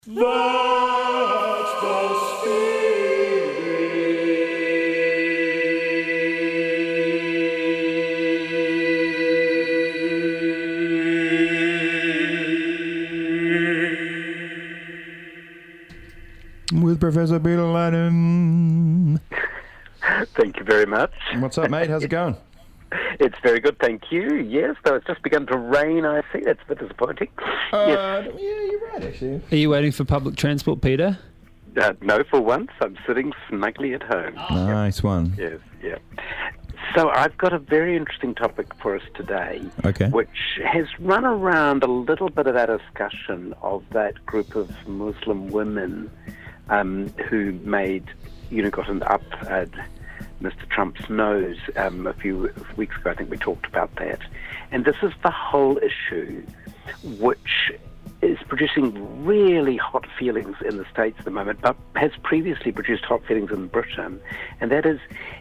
That's the spirit. With Professor Peter Ladin. Thank you very much. What's up, mate? How's it going? It's very good, thank you. Yes, though it's just begun to rain, I see. That's a bit disappointing. Yes. Yeah, you're right, actually. Are you waiting for public transport, Peter? No, for once, I'm sitting snugly at home. Nice one. Yes, yeah. So I've got a very interesting topic for us today, Okay. which has run around a little bit of our discussion of that group of Muslim women who got up Mr. Trump's nose a few weeks ago. I think we talked about that. And this is the whole issue, which is producing really hot feelings in the States at the moment, but has previously produced hot feelings in Britain, and that is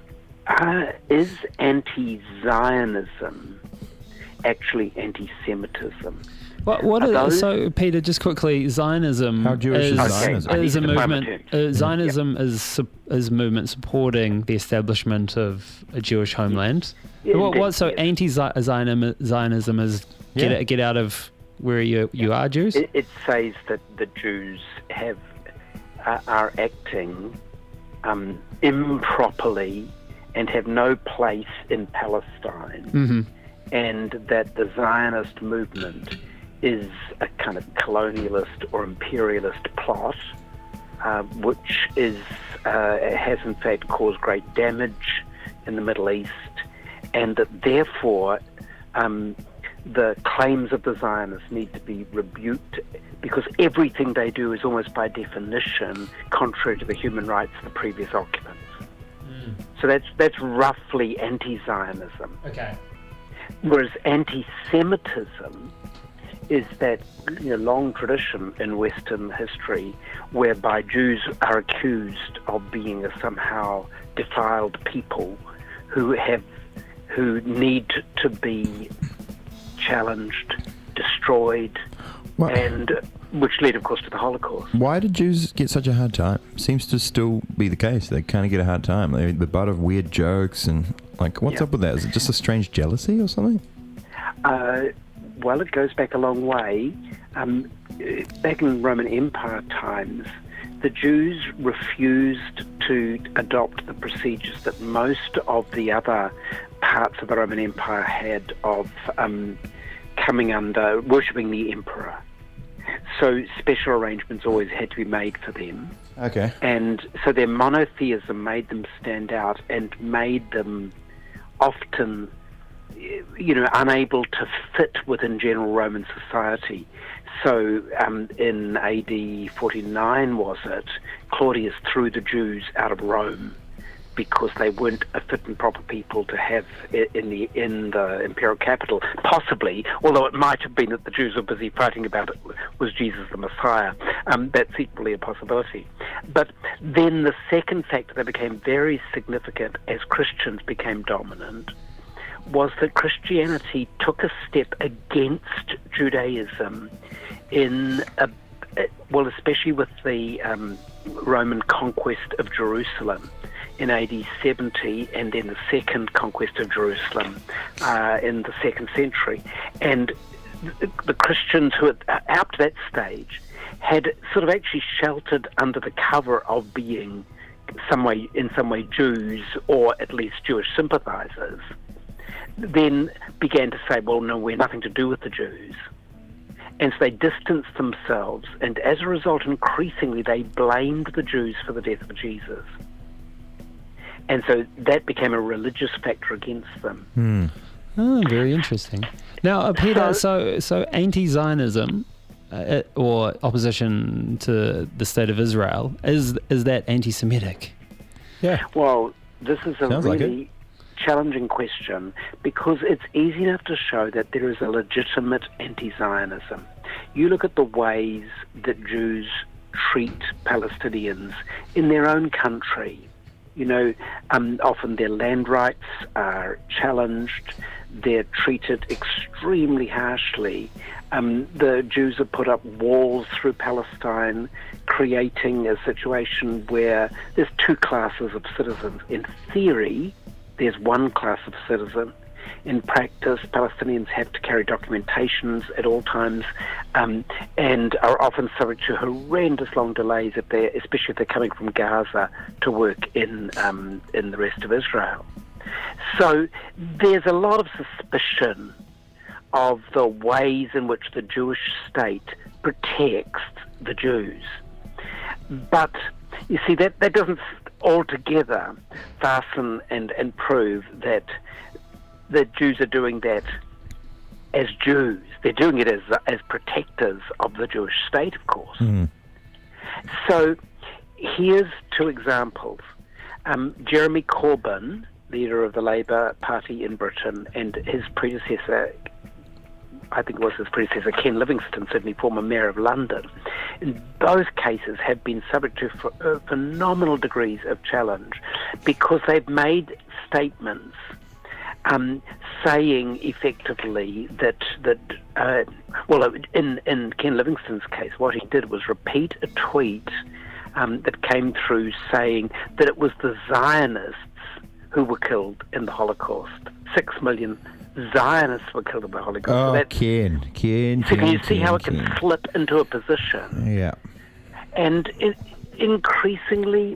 anti-Zionism actually anti-Semitism? So, Peter, just quickly, Zionism How Jewish is Zionism? is a Define movement. it. Zionism is a movement supporting the establishment of a Jewish homeland. So anti-Zionism is get out of where you are, Jews? It says that the Jews are acting improperly and have no place in Palestine, Mm-hmm. and that the Zionist movement is a kind of colonialist or imperialist plot, which has in fact caused great damage in the Middle East, and that therefore the claims of the Zionists need to be rebuked, because everything they do is almost by definition contrary to the human rights of the previous occupants. So that's roughly anti-Zionism. Okay. Whereas anti-Semitism is that long tradition in Western history whereby Jews are accused of being a somehow defiled people who need to be challenged, destroyed, and which led, of course, to the Holocaust. Why did Jews get such a hard time? Seems to still be the case. They kind of get a hard time. They're the butt of weird jokes and what's up with that? Is it just a strange jealousy or something? Well, it goes back a long way. Back in Roman Empire times, the Jews refused to adopt the procedures that most of the other parts of the Roman Empire had of coming under worshipping the emperor. So special arrangements always had to be made for them. Okay. And so their monotheism made them stand out and made them often unable to fit within general Roman society. So in AD 49, was it, Claudius threw the Jews out of Rome because they weren't a fit and proper people to have in the imperial capital, possibly, although it might have been that the Jews were busy fighting about it, was Jesus the Messiah. That's equally a possibility. But then the second factor that became very significant as Christians became dominant was that Christianity took a step against Judaism especially with the Roman conquest of Jerusalem in AD 70, and then the second conquest of Jerusalem in the 2nd century. And the Christians who, up to that stage, had sort of actually sheltered under the cover of being in some way Jews, or at least Jewish sympathizers, then began to say, well, no, we're nothing to do with the Jews. And so they distanced themselves, and as a result, increasingly, they blamed the Jews for the death of Jesus. And so that became a religious factor against them. Oh, very interesting. Now, Peter, so anti-Zionism or opposition to the state of Israel, is that anti-Semitic? Yeah. Well, this is a Sounds like really challenging question, because it's easy enough to show that there is a legitimate anti-Zionism. You look at the ways that Jews treat Palestinians in their own country. Often their land rights are challenged. They're treated extremely harshly. The Jews have put up walls through Palestine, creating a situation where there's two classes of citizens. In theory, there's one class of citizen. In practice, Palestinians have to carry documentations at all times, and are often subject to horrendous long delays, especially if they're coming from Gaza to work in the rest of Israel. So there's a lot of suspicion of the ways in which the Jewish state protects the Jews. But you see, that doesn't altogether fasten and prove that the Jews are doing that as Jews. They're doing it as protectors of the Jewish state, of course. Mm. So here's two examples. Jeremy Corbyn, leader of the Labour Party in Britain, and his predecessor, I think it was his predecessor, Ken Livingstone, certainly former mayor of London, in both cases have been subject to phenomenal degrees of challenge because they've made statements saying effectively that in Ken Livingstone's case, what he did was repeat a tweet that came through saying that it was the Zionists who were killed in the Holocaust. 6 million Zionists were killed in the Holocaust. Oh, so Ken. So can you see how it can slip into a position? Yeah. And increasingly,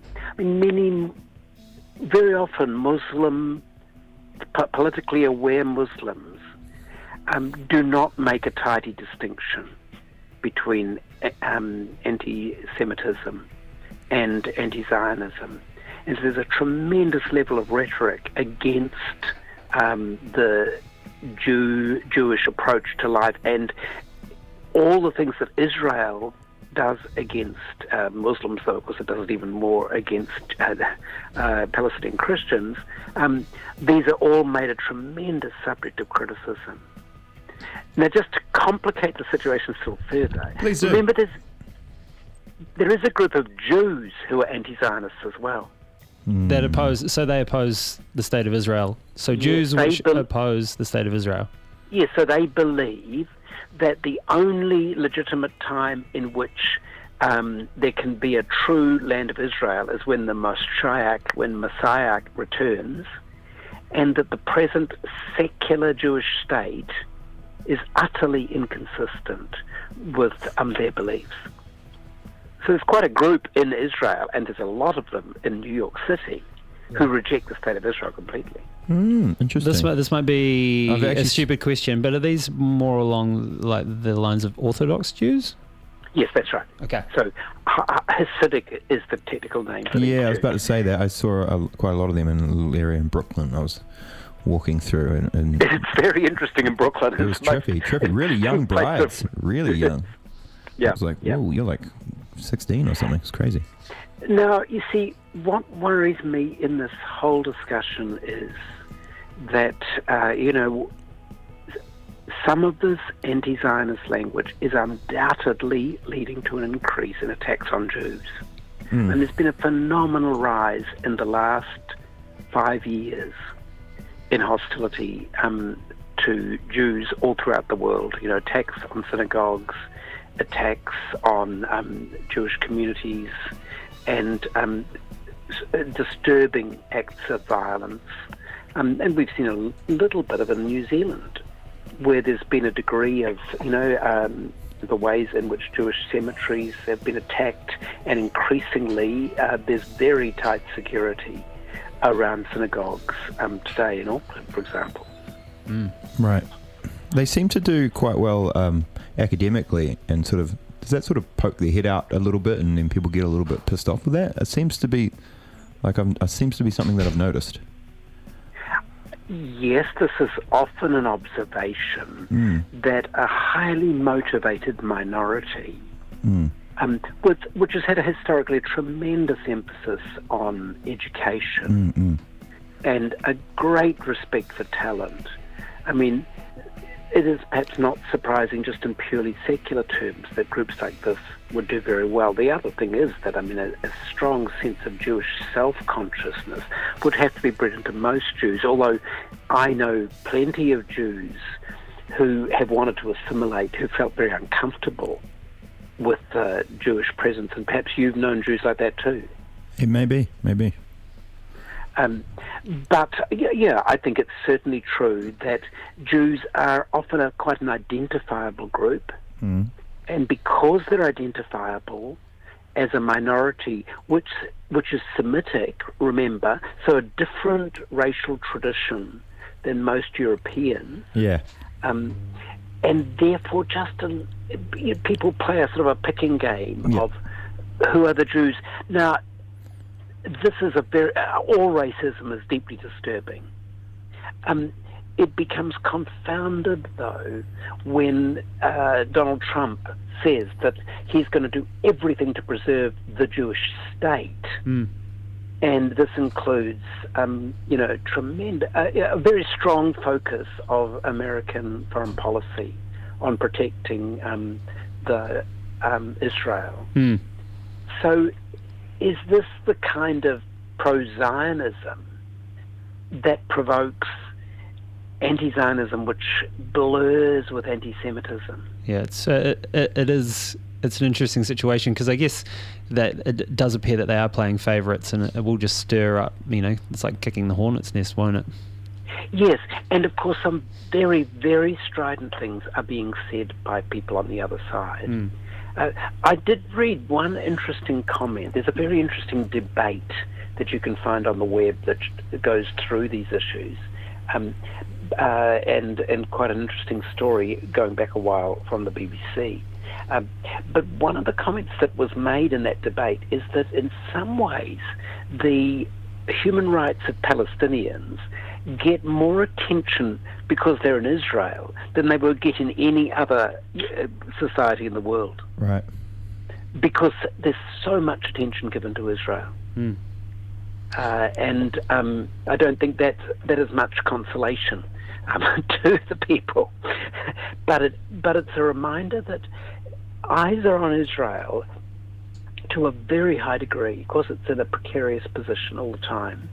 very often politically aware Muslims do not make a tidy distinction between anti-Semitism and anti-Zionism. And so there's a tremendous level of rhetoric against the Jewish approach to life and all the things that Israel does against Muslims, though of course it does it even more against Palestinian Christians. These are all made a tremendous subject of criticism. Now, just to complicate the situation still further, remember there is a group of Jews who are anti-Zionists as well. That oppose the state of Israel. So Jews which oppose the state of Israel. Yes, so they believe that the only legitimate time in which there can be a true land of Israel is when the Moshiach, when Messiah returns, and that the present secular Jewish state is utterly inconsistent with their beliefs. So there's quite a group in Israel, and there's a lot of them in New York City, who reject the state of Israel completely. Interesting. This might be a stupid question, but are these more along like the lines of Orthodox Jews? Yes, that's right. Okay. So Hasidic is the technical name for I was about to say that. I saw quite a lot of them in a little area in Brooklyn. I was walking through and it's very interesting in Brooklyn. It was trippy. Really young brides. Really young. Yeah. I was like, whoa, you're like 16 or something. It's crazy. Now, you see, what worries me in this whole discussion is that, some of this anti-Zionist language is undoubtedly leading to an increase in attacks on Jews. And there's been a phenomenal rise in the last 5 years in hostility to Jews all throughout the world. Attacks on synagogues, attacks on Jewish communities, and disturbing acts of violence. And we've seen a little bit of it in New Zealand, where there's been a degree of, the ways in which Jewish cemeteries have been attacked, and increasingly there's very tight security around synagogues today in Auckland, for example. Right. They seem to do quite well academically, and does that sort of poke their head out a little bit, and then people get a little bit pissed off with that? It seems to be something that I've noticed. Yes, this is often an observation that a highly motivated minority, which has had historically a tremendous emphasis on education and a great respect for talent. it is perhaps not surprising, just in purely secular terms, that groups like this would do very well. The other thing is that, a strong sense of Jewish self-consciousness would have to be bred into most Jews, although I know plenty of Jews who have wanted to assimilate, who felt very uncomfortable with Jewish presence, and perhaps you've known Jews like that too. It may be. But I think it's certainly true that Jews are often quite an identifiable group, and because they're identifiable as a minority, which is Semitic, remember, so a different racial tradition than most Europeans. Yeah. And therefore, people play a sort of a picking game of who are the Jews. Now, this is all racism is deeply disturbing. It becomes confounded, though, when Donald Trump says that he's going to do everything to preserve the Jewish state. And this includes, a very strong focus of American foreign policy on protecting Israel. So, is this the kind of pro-Zionism that provokes anti-Zionism, which blurs with anti-Semitism? Yeah, it is. It's an interesting situation because I guess that it does appear that they are playing favourites, and it will just stir up. It's like kicking the hornet's nest, won't it? Yes, and of course some very, very strident things are being said by people on the other side. I did read one interesting comment. There's a very interesting debate that you can find on the web that goes through these issues, and quite an interesting story going back a while from the BBC. But one of the comments that was made in that debate is that in some ways the human rights of Palestinians get more attention because they're in Israel than they would get in any other society in the world. Right. Because there's so much attention given to Israel. And I don't think that is much consolation to the people. But it's a reminder that eyes are on Israel to a very high degree because it's in a precarious position all the time.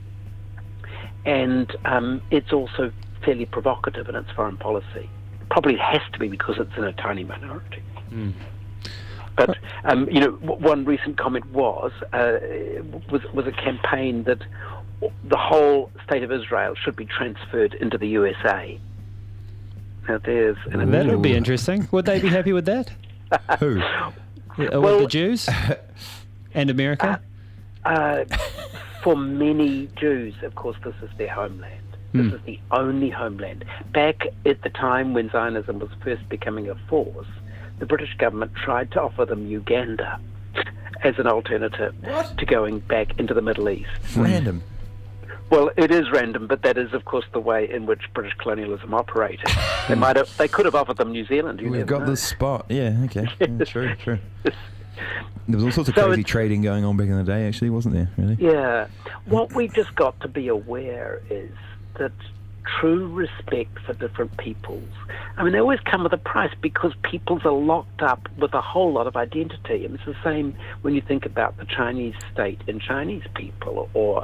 And it's also fairly provocative in its foreign policy. Probably it has to be because it's in a tiny minority. But one recent comment was a campaign that the whole state of Israel should be transferred into the USA. Now there's that would be interesting. Would they be happy with that? Who? With the Jews and America? For many Jews, of course, this is their homeland. This is the only homeland. Back at the time when Zionism was first becoming a force, the British government tried to offer them Uganda as an alternative to going back into the Middle East. Random. Well, it is random, but that is, of course, the way in which British colonialism operated. They could have offered them New Zealand. We've got this spot. Yeah, okay. Yeah, true. There was all sorts of crazy trading going on back in the day, actually, wasn't there, really? Yeah. What we've just got to be aware is that true respect for different peoples, they always come with a price because peoples are locked up with a whole lot of identity. And it's the same when you think about the Chinese state and Chinese people,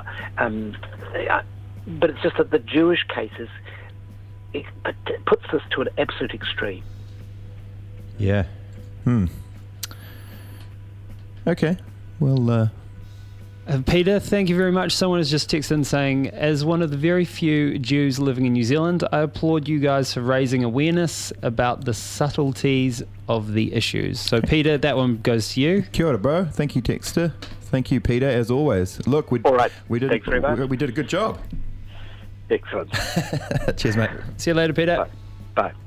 but it's just that the Jewish cases, it puts this to an absolute extreme. Yeah. Okay. Well, Peter, thank you very much. Someone has just texted in saying, as one of the very few Jews living in New Zealand, I applaud you guys for raising awareness about the subtleties of the issues. So, Peter, that one goes to you. Kia ora, bro. Thank you, Texter. Thank you, Peter, as always. Look, all right. Thanks very much. We did a good job. Excellent. Cheers, mate. See you later, Peter. Bye.